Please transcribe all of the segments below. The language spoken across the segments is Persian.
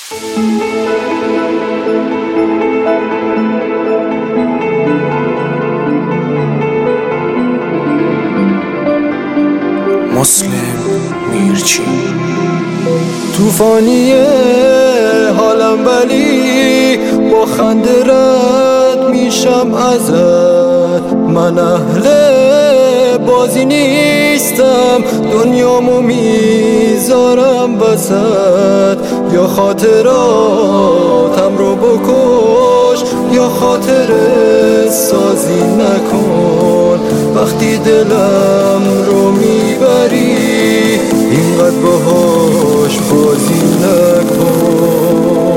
مسلم میرچی. توفانیه حالم ولی با خنده رد میشم ازت. من اهل بازی نیستم، دنیامو میذارم وسط. یا خاطراتم رو بکش یا خاطره سازی نکن. وقتی دلم رو میبری اینقدر باهاش بازی نکن.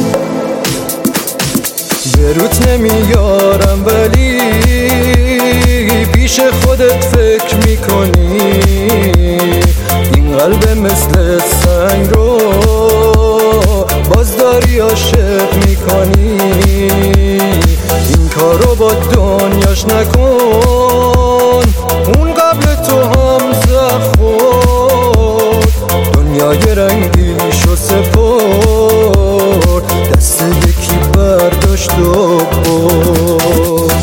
به روت نمیارم ولی پیش خودت فکر میکنی. این قلب مثل سنگ رو باز داری عاشق میکنی. این کارو با دنیاش نکن، اون قبل تو هم زخ خورد. دنیای رنگیشو سپرد، دست یکی برداشت و برد.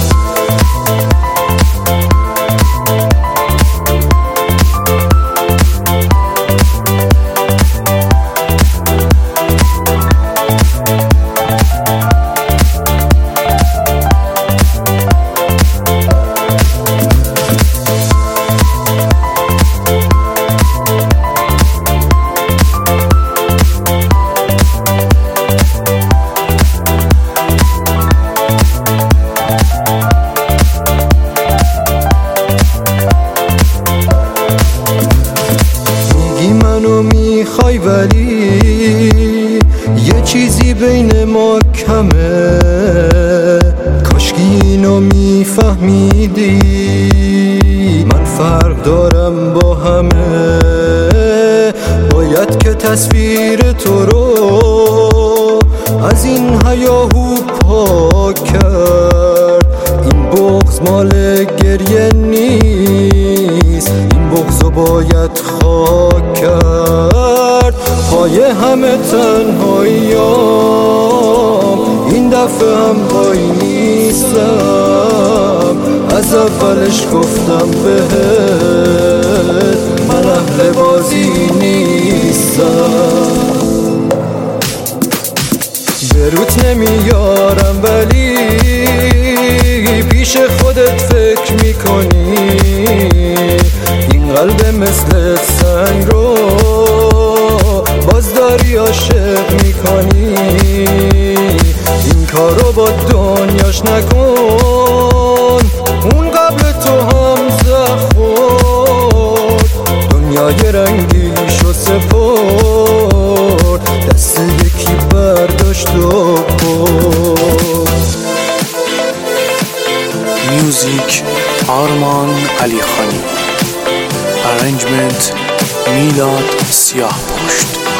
میخوای ولی یه چیزی بین ما کمه. کاشکی اینو میفهمیدی، من فرق دارم با همه. باید که تصویر تو رو از این هیاهو پاک کرد. این بغض مال گریه نیست، این بغضو باید خاک کرد. پای همه تنهاییام این دفعه هم پای نیستم. از اولش گفتم بهت من اهل بازی نیستم. به روت نمیارم ولی پیش خودت فکر میکنی. این قلب مثل سنگ رو باز داری عاشق میکنی. این کارو با دنیاش نکن، اون قبل تو هم زخ خورد. دنیای رنگیشو سپرد، دست یکی برداشت و برد. میوزیک آرمان علی خانی. ارنجمنت میلاد سیاه پشت.